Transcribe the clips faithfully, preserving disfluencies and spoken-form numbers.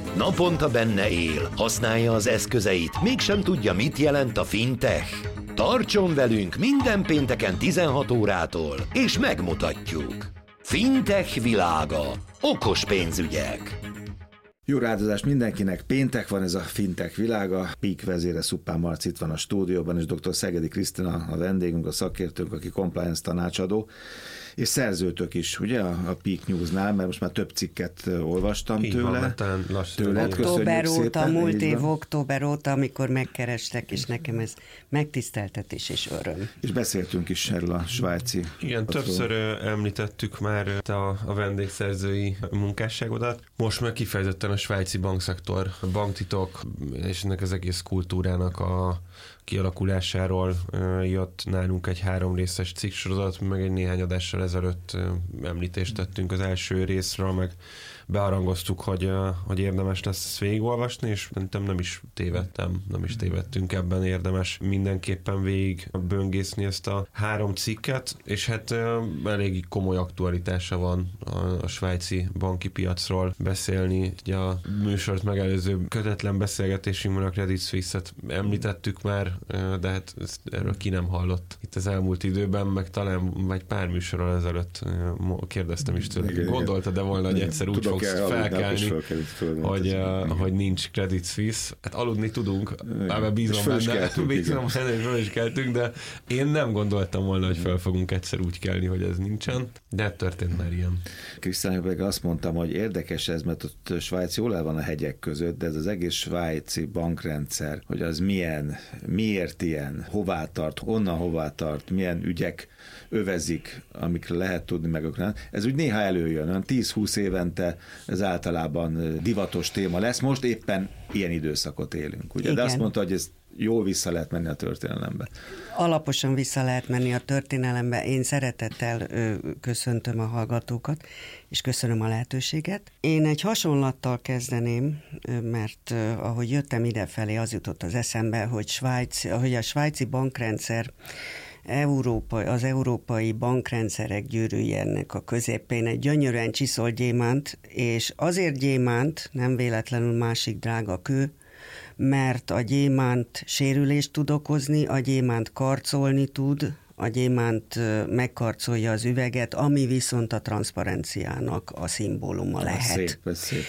Naponta benne él, használja az eszközeit, mégsem tudja, mit jelent a fintech. Tartson velünk minden pénteken tizenhat órától, és megmutatjuk. Fintech világa. Okos pénzügyek. Jó rádozást mindenkinek, péntek van, ez a fintech világa. Peak vezére Szuppán Marci itt van a stúdióban, és dr. Szegedi Krisztina a vendégünk, a szakértőnk, aki compliance tanácsadó, és szerzőtök is, ugye, a Peak Newsnál, mert most már több cikket olvastam így tőle. Van, talán tőle. Október óta, múlt év október óta, amikor megkerestek, és nekem ez megtiszteltetés és öröm. És beszéltünk is erről a svájci. Igen, attól. Többször említettük már a, a vendégszerzői munkásságodat. Most meg kifejezetten a svájci bankszektor, a banktitok, és ennek az egész kultúrának a kialakulásáról jött nálunk egy három részes cikksorozat, meg egy néhány adással ezelőtt említést tettünk az első részről, meg bearangoztuk, hogy, hogy érdemes lesz ezt végigolvasni, és szerintem nem is tévedtem, nem is tévedtünk ebben, érdemes mindenképpen végig böngészni ezt a három cikket, és hát elég komoly aktualitása van a, a svájci banki piacról beszélni. Ugye a műsort megelőző kötetlen beszélgetésünkben a Credit Suisse-et említettük már, de hát ezt, erről ki nem hallott itt az elmúlt időben, meg talán vagy pár műsorral ezelőtt kérdeztem is tőle, gondoltad-e volna, hogy egyszer úgy fogsz felkelni, hogy, uh, hogy nincs Credit Suisse. Hát aludni tudunk, ám bízom benne, bízom benne, hogy föl is keltünk, de én nem gondoltam volna, hogy fel fogunk egyszer úgy kelni, hogy ez nincsen, de történt már ilyen. Krisztián, pedig azt mondtam, hogy érdekes ez, mert ott Svájc jól el van a hegyek között, de ez az egész svájci bankrendszer, hogy az milyen, miért ilyen, hová tart, honnan hová tart, milyen ügyek övezik, amikre lehet tudni meg. Ez úgy néha előjön, tíz-húsz évente ez általában divatos téma lesz. Most éppen ilyen időszakot élünk, ugye? De azt mondta, hogy ez jól vissza lehet menni a történelembe. Alaposan vissza lehet menni a történelembe. Én szeretettel ö, köszöntöm a hallgatókat, és köszönöm a lehetőséget. Én egy hasonlattal kezdeném, mert ö, ahogy jöttem idefelé, az jutott az eszembe, hogy, Svájc, hogy a svájci bankrendszer Európa, az európai bankrendszerek gyűrűjének a közepén egy gyönyörűen csiszolt gyémánt, és azért gyémánt, nem véletlenül másik drága kő, mert a gyémánt sérülést tud okozni, a gyémánt karcolni tud, a gyémánt megkarcolja az üveget, ami viszont a transzparenciának a szimbóluma lehet. Szép, szép.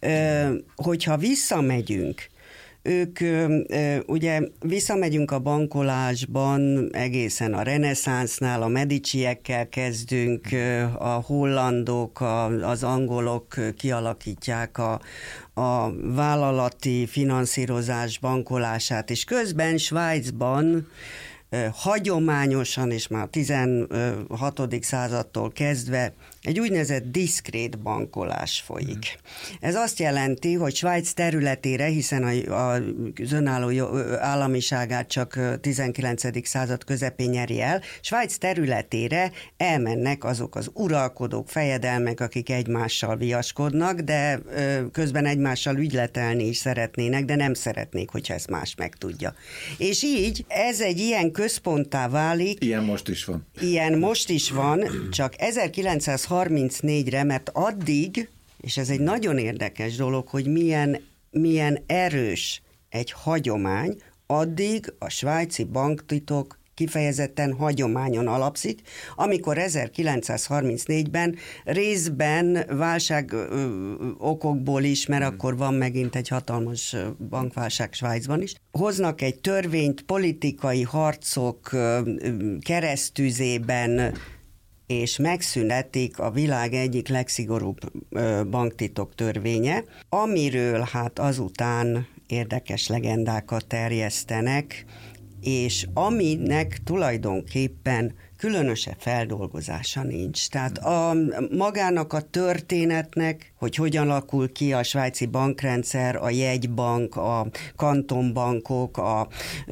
Hogyha visszamegyünk, ők ugye visszamegyünk a bankolásban egészen a reneszánsztól, a Mediciekkel kezdünk, a hollandok, az angolok kialakítják a, a vállalati finanszírozás bankolását, és közben Svájcban hagyományosan, és már a tizenhatodik századtól kezdve egy úgynevezett diszkrét bankolás folyik. Ez azt jelenti, hogy Svájc területére, hiszen a, a, az önálló államiságát csak tizenkilencedik század közepén nyeri el, Svájc területére elmennek azok az uralkodók, fejedelmek, akik egymással viaskodnak, de közben egymással ügyletelni is szeretnének, de nem szeretnék, hogyha ezt más megtudja. És így ez egy ilyen központtá válik. Ilyen most is van. Ilyen most is van, csak ezerkilencszázharmincnégyre, mert addig, és ez egy nagyon érdekes dolog, hogy milyen, milyen erős egy hagyomány, addig a svájci banktitok kifejezetten hagyományon alapszik, amikor ezerkilencszázharmincnégyben részben válság ö, okokból is, mert akkor van megint egy hatalmas bankválság Svájcban is, hoznak egy törvényt politikai harcok ö, keresztüzében, és megszületik a világ egyik legszigorúbb ö, banktitok törvénye, amiről hát azután érdekes legendákat terjesztenek, és aminek tulajdonképpen különösebb feldolgozása nincs. Tehát a magának a történetnek, hogy hogyan alakul ki a svájci bankrendszer, a jegybank, a kantonbankok, a,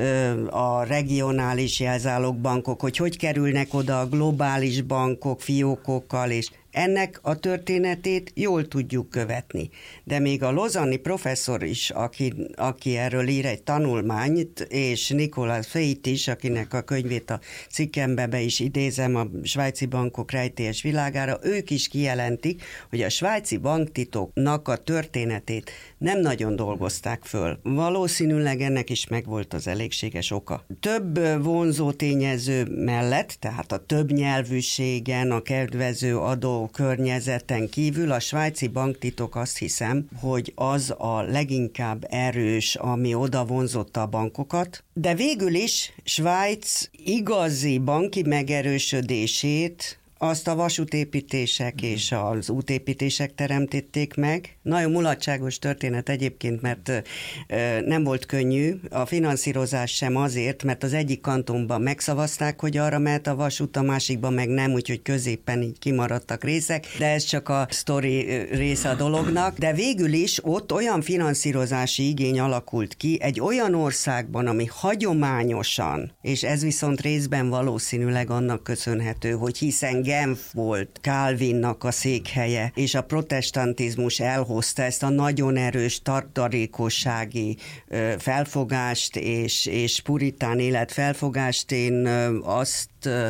a regionális jelzálogbankok, hogy hogy kerülnek oda a globális bankok, fiókokkal, és Ennek a történetét jól tudjuk követni. De még a lozani professzor is, aki, aki erről ír egy tanulmányt, és Nicolas Feit is, akinek a könyvét a cikkembe be is idézem, a svájci bankok rejtélyes világára, ők is kijelentik, hogy a svájci banktitoknak a történetét nem nagyon dolgozták föl. Valószínűleg ennek is megvolt az elégséges oka. Több vonzó tényező mellett, tehát a többnyelvűségen, a kedvező adó környezeten kívül a svájci banktitok, azt hiszem, hogy az a leginkább erős, ami oda vonzotta a bankokat. De végül is Svájc igazi banki megerősödését azt a vasútépítések és az útépítések teremtették meg. Nagyon mulatságos történet egyébként, mert nem volt könnyű. A finanszírozás sem azért, mert az egyik kantonban megszavazták, hogy arra mehet a vasút, a másikban meg nem, úgyhogy középen így kimaradtak részek, de ez csak a sztori része a dolognak. De végül is ott olyan finanszírozási igény alakult ki egy olyan országban, ami hagyományosan, és ez viszont részben valószínűleg annak köszönhető, hogy hiszen Genf volt Calvinnak a székhelye, és a protestantizmus elhozta ezt a nagyon erős tartalékossági felfogást és, és puritán élet felfogást. Én azt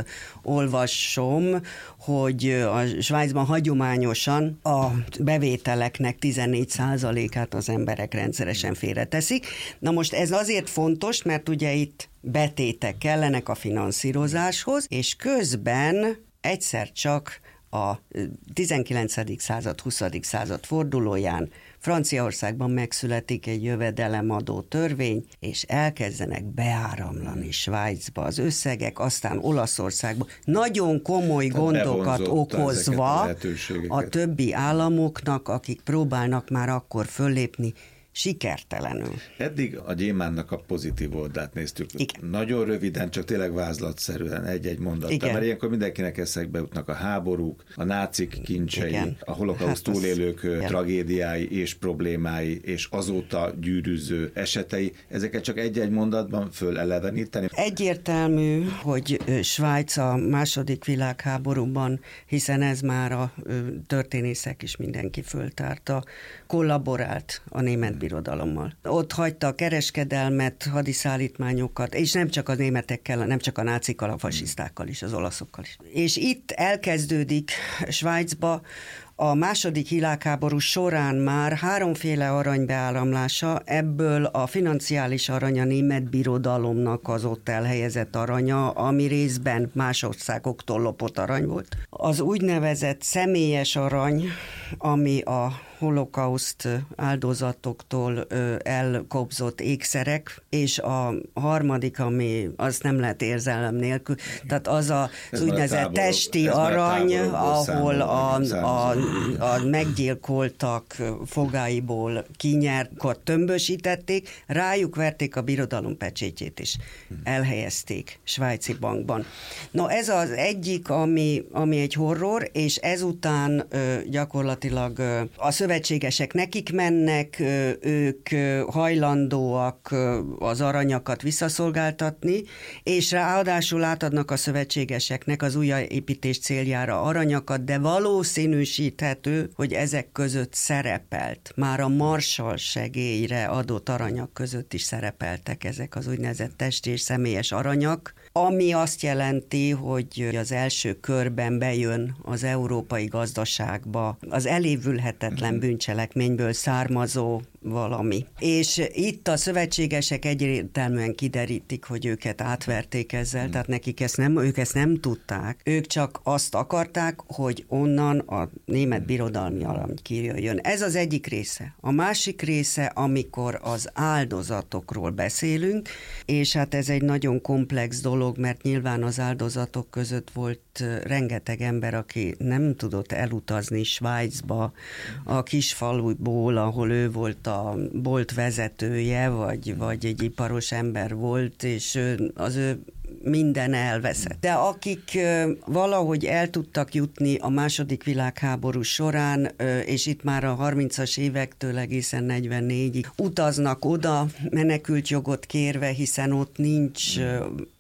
olvasom, hogy a Svájcban hagyományosan a bevételeknek tizennégy százalékát az emberek rendszeresen félreteszik. Na most ez azért fontos, mert ugye itt betétek kellenek a finanszírozáshoz, és közben egyszer csak a tizenkilencedik század, huszadik század fordulóján Franciaországban megszületik egy jövedelemadó törvény, és elkezdenek beáramlani Svájcba az összegek, aztán Olaszországban nagyon komoly Tehát gondokat okozva a, a többi államoknak, akik próbálnak már akkor föllépni, sikertelenül. Eddig a gyémánnak a pozitív oldalt néztük. Igen. Nagyon röviden, csak tényleg vázlatszerűen egy-egy mondattal, mert ilyenkor mindenkinek eszekbe jutnak a háborúk, a nácik kincsei, Igen. a holokauszt hát túlélők az... tragédiái és problémái, és azóta gyűrűző esetei. Ezeket csak egy-egy mondatban föleleveníteni. Egyértelmű, hogy Svájc a második világháborúban, hiszen ez már a történészek is mindenki föltárta, kollaborált a német birodalommal. Ott hagyta a kereskedelmet, hadiszállítmányokat, és nem csak a németekkel, nem csak a nácikkal, a fasisztákkal is, az olaszokkal is. És itt elkezdődik Svájcba a második világháború során már háromféle arany beáramlása, ebből a financiális arany a német birodalomnak az ott elhelyezett aranya, ami részben más országoktól lopott arany volt. Az úgynevezett személyes arany, ami a holokauszt áldozatoktól elkobzott ékszerek, és a harmadik, ami azt nem lehet érzelem nélkül, tehát az a, az úgynevezett táborok, testi arany, ahol a, a, a meggyilkoltak fogáiból kinyert, tömbösítették, rájuk verték a birodalom pecsétjét is, elhelyezték svájci bankban. No, ez az egyik, ami, ami egy horror, és ezután gyakorlatilag a szövetségesek nekik mennek, ők hajlandóak az aranyakat visszaszolgáltatni, és ráadásul átadnak a szövetségeseknek az újjáépítés céljára aranyakat, de valószínűsíthető, hogy ezek között szerepelt, már a Marshall segélyre adott aranyak között is szerepeltek ezek az úgynevezett testi és személyes aranyak, ami azt jelenti, hogy az első körben bejön az európai gazdaságba az elévülhetetlen bűncselekményből származó valami. És itt a szövetségesek egyértelműen kiderítik, hogy őket átverték ezzel, tehát nekik ezt nem, ők ezt nem tudták. Ők csak azt akarták, hogy onnan a német birodalmi arany kijöjjön. Ez az egyik része. A másik része, amikor az áldozatokról beszélünk, és hát ez egy nagyon komplex dolog, mert nyilván az áldozatok között volt rengeteg ember, aki nem tudott elutazni Svájcba a kisfaluból, ahol ő volt a bolt vezetője, vagy, vagy egy iparos ember volt, és az ő minden elveszett. De akik valahogy el tudtak jutni a második világháború során, és itt már a harmincas évektől egészen negyvennégyig utaznak oda, menekült jogot kérve, hiszen ott nincs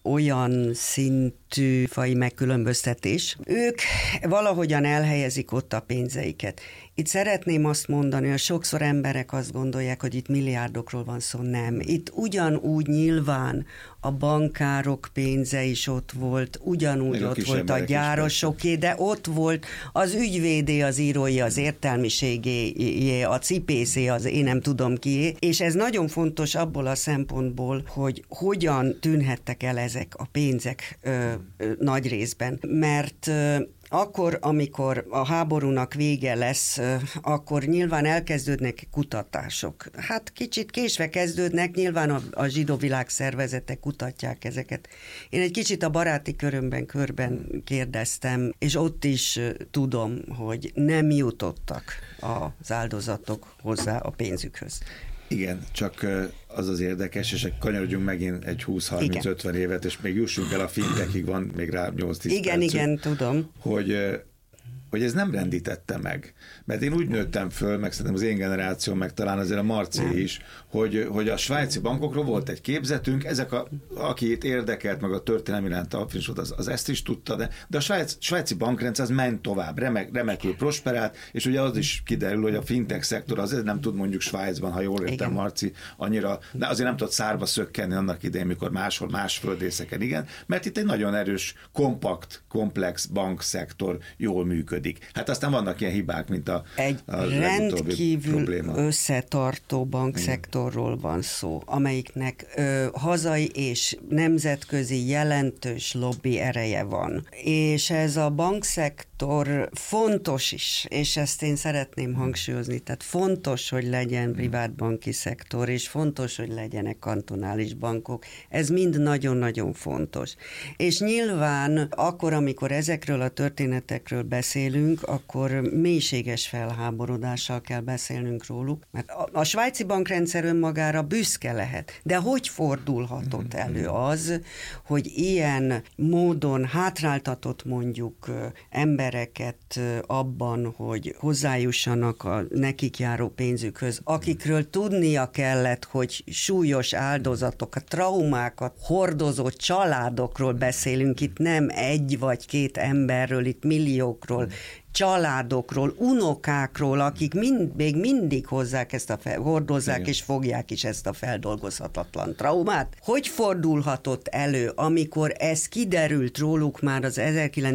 olyan szintű fai megkülönböztetés. Ők valahogyan elhelyezik ott a pénzeiket. Itt szeretném azt mondani, hogy sokszor emberek azt gondolják, hogy itt milliárdokról van szó, nem. Itt ugyanúgy nyilván a bankárok pénze is ott volt, ugyanúgy ott volt a gyárosoké, de ott volt az ügyvédé, az írói, az értelmiségé, a cipészé, az én nem tudom kié, és ez nagyon fontos abból a szempontból, hogy hogyan tűnhettek el ezek a pénzek ö, ö, nagy részben, mert ö, akkor, amikor a háborúnak vége lesz, akkor nyilván elkezdődnek kutatások. Hát kicsit késve kezdődnek, nyilván a, a zsidó világszervezetek kutatják ezeket. Én egy kicsit a baráti körömben körben kérdeztem, és ott is tudom, hogy nem jutottak az áldozatok hozzá a pénzükhöz. Igen, csak az az érdekes, és kanyarodjunk megint egy húsz-harminc-ötven évet, és még jussunk el a fintechig, van még rá nyolc-tíz Igen, percünk, igen, tudom. Hogy, hogy ez nem rendítette meg. Mert én úgy nőttem föl, meg szerintem az én generáció, meg talán azért a Marci nem. is, hogy, hogy a svájci bankokról volt egy képzetünk, ezek a, aki itt érdekelt, meg a történelmi iránt az, az ezt is tudta, de, de a svájc, svájci bankrendszer az ment tovább, remek, remekül prosperált, és ugye az is kiderül, hogy a fintech szektor azért nem tud mondjuk Svájcban, ha jól értem, Marci, annyira, de azért nem tud szárba szökkenni annak idején, mikor máshol, más földrészeken, igen, mert itt egy nagyon erős, kompakt, komplex bankszektor jól működik. Hát aztán vannak ilyen hibák, mint a Egy rendkívül összetartó bankszektorról van szó, amelyiknek ö, hazai és nemzetközi jelentős lobby ereje van. És ez a bankszektor fontos is, és ezt én szeretném hangsúlyozni, tehát fontos, hogy legyen privátbanki szektor, és fontos, hogy legyenek kantonális bankok. Ez mind nagyon-nagyon fontos. És nyilván akkor, amikor ezekről a történetekről beszélünk, akkor mélységes felháborodással kell beszélnünk róluk, mert a, a svájci bankrendszer önmagára büszke lehet, de hogy fordulhatott elő az, hogy ilyen módon hátráltatott mondjuk embereket abban, hogy hozzájussanak a nekik járó pénzükhöz, akikről tudnia kellett, hogy súlyos áldozatokat, traumákat hordozó családokról beszélünk, itt nem egy vagy két emberről, itt milliókról, családokról, unokákról, akik mind, még mindig hozzák ezt a fel, hordozzák Igen. és fogják is ezt a feldolgozhatatlan traumát. Hogy fordulhatott elő, amikor ez kiderült róluk már az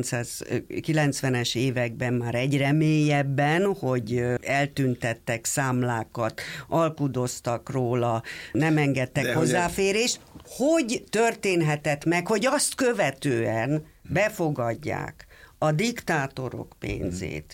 ezerkilencszázkilencvenes években már egyre mélyebben, hogy eltüntettek számlákat, alkudoztak róla, nem engedtek De hozzáférést. Hogy történhetett meg, hogy azt követően befogadják a diktátorok pénzét,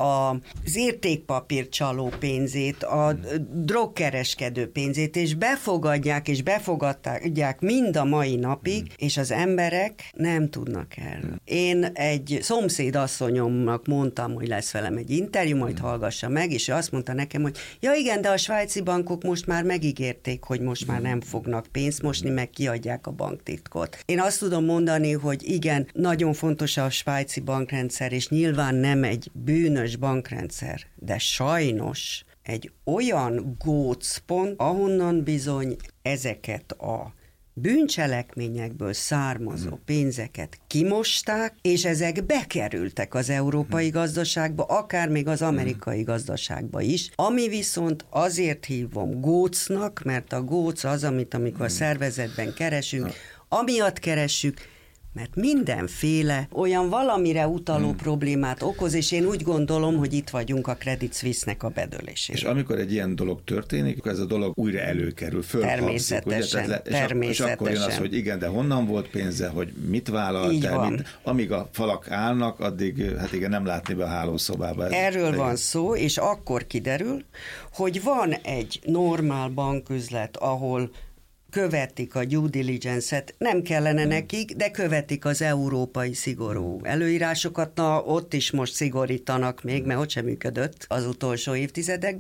az értékpapír csaló pénzét, a drogkereskedő pénzét, és befogadják, és befogadják mind a mai napig, és az emberek nem tudnak erről. Én egy szomszédasszonyomnak mondtam, hogy lesz velem egy interjú, majd hallgassa meg, és ő azt mondta nekem, hogy ja igen, de a svájci bankok most már megígérték, hogy most már nem fognak pénzt mosni, meg kiadják a banktitkot. Én azt tudom mondani, hogy igen, nagyon fontos a svájci bankrendszer, és nyilván nem egy bűnös bankrendszer, de sajnos egy olyan gócpont, ahonnan bizony ezeket a bűncselekményekből származó pénzeket kimosták, és ezek bekerültek az európai gazdaságba, akár még az amerikai gazdaságba is, ami viszont azért hívom gócnak, mert a góc az, amit amikor a szervezetben keresünk, amiatt keressük, mert mindenféle olyan valamire utaló hmm. problémát okoz, és én úgy gondolom, hogy itt vagyunk a Credit Suisse-nek a bedőlésén. És amikor egy ilyen dolog történik, ez a dolog újra előkerül, fölhangzik. Természetesen, ugye? Tehát, természetesen. És akkor jön az, hogy igen, de honnan volt pénze, hogy mit vállalt el, mit, amíg a falak állnak, addig hát igen, nem látni be a hálószobába. Ez Erről van szó, és akkor kiderül, hogy van egy normál banküzlet, ahol követik a due diligence-et, nem kellene nekik, de követik az európai szigorú előírásokat, na ott is most szigorítanak még, mert ott sem működött az utolsó évtizedekben.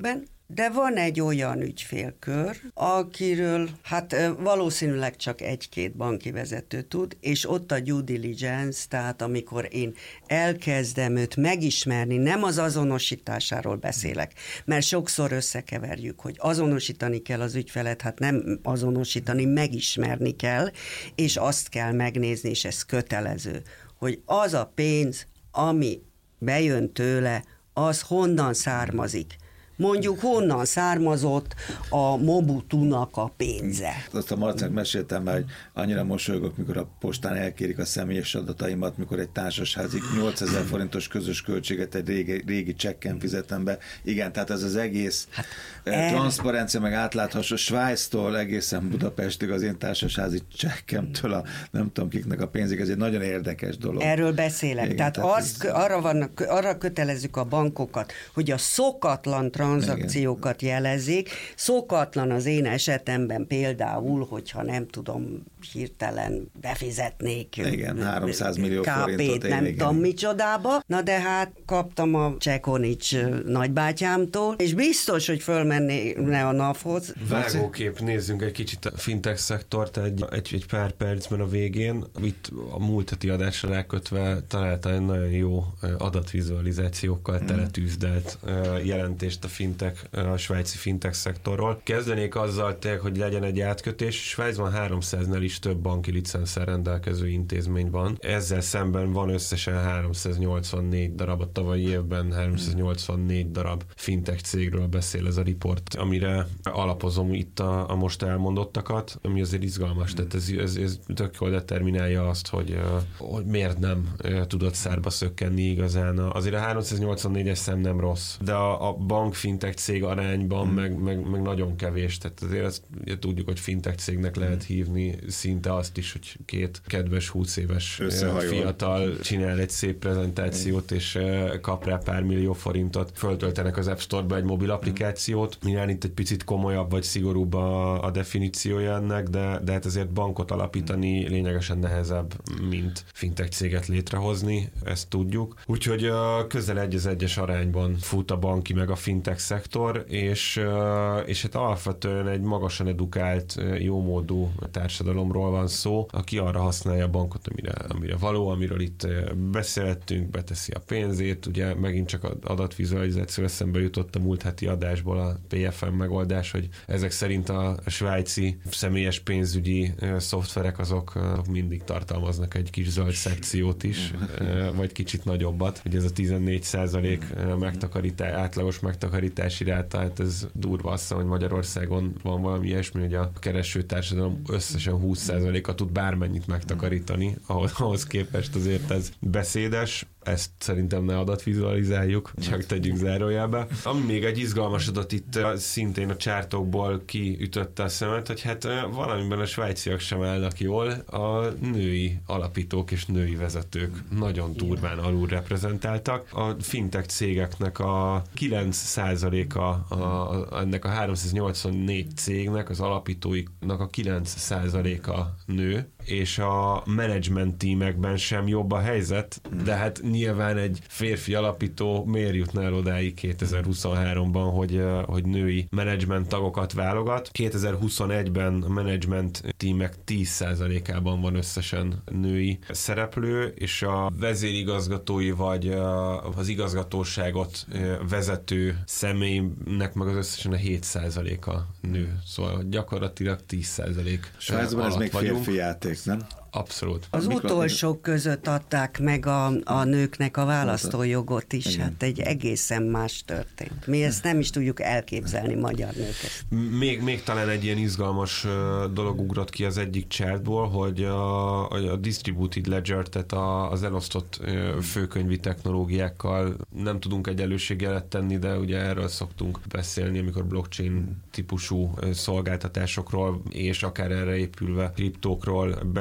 de van egy olyan ügyfélkör, akiről hát valószínűleg csak egy-két banki vezető tud, és ott a due diligence, tehát amikor én elkezdem őt megismerni, nem az azonosításáról beszélek, mert sokszor összekeverjük, hogy azonosítani kell az ügyfelet, hát nem azonosítani, megismerni kell, és azt kell megnézni, és ez kötelező, hogy az a pénz, ami bejön tőle, az honnan származik. Mondjuk honnan származott a Mobutunak a pénze. Azt a Marcának meséltem már, hogy annyira mosolygok, mikor a postán elkérik a személyes adataimat, mikor egy társasházik nyolcezer forintos közös költséget egy régi, régi csekken fizetem be. Igen, tehát ez az egész hát, el... transzparencia, meg átlátható Svájctól egészen Budapestig az én társasházi csekkemtől a nem tudom kiknek a pénzig, ez egy nagyon érdekes dolog. Erről beszélek. Igen, tehát tehát azt, ez... arra, van, arra kötelezzük a bankokat, hogy a szokatlan tranzakciókat jelezik. Szokatlan az én esetemben például, hogyha nem tudom, hirtelen befizetnék igen, háromszáz millió forintot. Nem igen. tudom micsodába. Na de hát kaptam a Csekonics nagybátyámtól, és biztos, hogy fölmenne a NAV-hoz. Vágókép, nézzünk egy kicsit a fintech szektort egy, egy, egy pár percben a végén. Itt a múlt heti adásra rákötve találtam egy nagyon jó adatvizualizációkkal teletűzdelt jelentést a fintech, a svájci fintech szektorról. Kezdenék azzal tényleg, hogy legyen egy átkötés. Svájcban háromszáznál is több banki licenszel rendelkező intézmény van. Ezzel szemben van összesen háromszáznyolcvannégy darab, a tavalyi évben háromszáznyolcvannégy darab fintech cégről beszél ez a riport, amire alapozom itt a, a most elmondottakat, ami azért izgalmas, tehát ez, ez, ez tök jól determinálja azt, hogy, hogy miért nem tudott szárba szökkenni igazán. Azért a háromszáznyolcvannégyes szám nem rossz, de a, a bank fintech cég arányban hmm. meg, meg, meg nagyon kevés, tehát azért azt tudjuk, hogy fintech cégnek lehet hívni szinte azt is, hogy két kedves húsz éves fiatal csinál egy szép prezentációt, és kap rá pár millió forintot, föltöltenek az App Store-ba egy mobil applikációt. Nyilván itt egy picit komolyabb vagy szigorúbb a, a definíciója ennek, de, de hát azért bankot alapítani lényegesen nehezebb, mint fintech céget létrehozni, ezt tudjuk. Úgyhogy közel egy az egyes arányban fut a banki meg a fintech szektor, és, és hát alapvetően egy magasan edukált, jómódú társadalomról van szó, aki arra használja a bankot, amire, amire való, amiről itt beszéltünk, beteszi a pénzét, ugye megint csak az adatvizualizáció eszembe jutott a múlt heti adásból a pé ef em megoldás, hogy ezek szerint a svájci személyes pénzügyi szoftverek azok mindig tartalmaznak egy kis zöld szekciót is, vagy kicsit nagyobbat, hogy ez a tizennégy százalék megtakarítás, átlagos megtakarítási ráta, hát ez durva azt, hogy Magyarországon van valami ilyesmi, hogy a keresőtársadalom összesen húsz százaléka tud bármennyit megtakarítani, ahhoz, ahhoz képest azért ez beszédes, ezt szerintem ne adatvizualizáljuk, csak tegyünk zárójelbe. Ami még egy izgalmas adat itt szintén a csártokból kiütötte a szemet, hogy hát valamiben a svájciak sem állnak jól, a női alapítók és női vezetők nagyon durván alul reprezentáltak. A fintech cégeknek a kilenc százaléka a, a, ennek a háromszáznyolcvannégy cégnek, az alapítóiknak a kilenc százaléka nő, és a management tímekben sem jobb a helyzet, de hát nyilván egy férfi alapító miért jutna el odáig kétezer-huszonháromban, hogy, hogy női menedzsment tagokat válogat. kétezer-huszonegyben a menedzsment tímek tíz százalékában van összesen női szereplő, és a vezérigazgatói vagy az igazgatóságot vezető személynek meg az összesen a hét százaléka nő. Szóval gyakorlatilag tíz százalék Svájcban ez még férfi játék, nem? Abszolút. Az Mikor utolsók között adták meg a, a nőknek a választójogot is, igen. Hát egy egészen más történt. Mi ezt nem is tudjuk elképzelni, magyar nőket. Még, még talán egy ilyen izgalmas dolog ugrott ki az egyik chartból, hogy a, a Distributed Ledger, tehát a, az elosztott főkönyvi technológiákkal nem tudunk egy előségjelet tenni, de ugye erről szoktunk beszélni, amikor blockchain típusú szolgáltatásokról és akár erre épülve kriptókról beszélünk.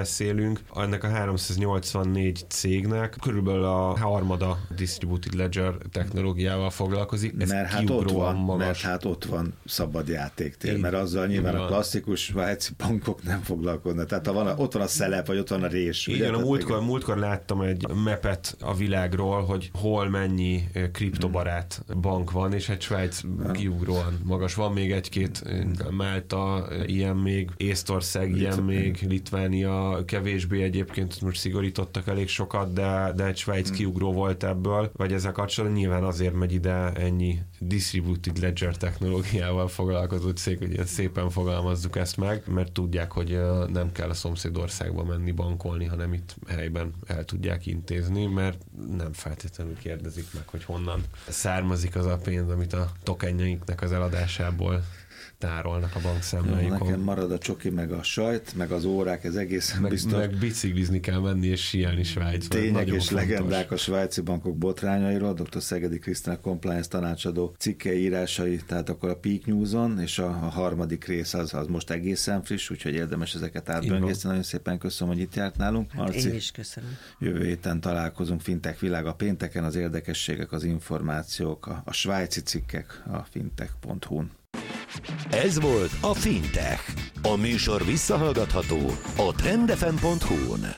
rendszerünk. Ennek a háromszáznyolcvannégy cégnek körülbelül a harmada Distributed Ledger technológiával foglalkozik. Ez mert hát ott van, magas. mert hát ott van szabad játéktér, Én, mert azzal nyilván a klasszikus svájci bankok nem foglalkoznak. Tehát ha van, ott van a szelep, vagy ott van a rés. Igen, a múltkor, múltkor láttam egy mapet a világról, hogy hol mennyi kriptobarát hmm. bank van, és egy Svájc kiugróan magas. Van még egy-két, Málta, ilyen még, Észtország, Lit- ilyen még, Litvánia, kevésbé egyébként, most szigorítottak elég sokat, de, de egy Svájc hmm. kiugró volt ebből, vagy ezzel kapcsolatban nyilván azért megy ide ennyi Distributed Ledger technológiával foglalkozó cég, hogy ilyen szépen fogalmazzuk ezt meg, mert tudják, hogy nem kell a szomszédországba menni bankolni, hanem itt helyben el tudják intézni, mert nem feltétlenül kérdezik meg, hogy honnan származik az a pénz, amit a tokenjeinknek az eladásából tárolnak a bankszámláikon. Nekem marad a csoki, meg a sajt, meg az órák, ez egészen meg, biztos. Meg biciklizni kell menni, és síelni Svájcban. Tények és fontos. Legendák a svájci bankok botrányairól, dr. Szegedi Krisztina compliance tanácsadó cikkei írásai, tehát akkor a Peak News-on, és a, a harmadik rész az, az most egészen friss, úgyhogy érdemes ezeket átböngészni. Nagyon szépen köszönöm, hogy itt járt nálunk. Marci, én is köszönöm. Jövő héten találkozunk Fintech Világ a pénteken, az érdekességek, az információk, a, a svájci cikkek a fintech pont hu-n. Ez volt a Fintech. A műsor visszahallgatható a trend f m pont hu-n.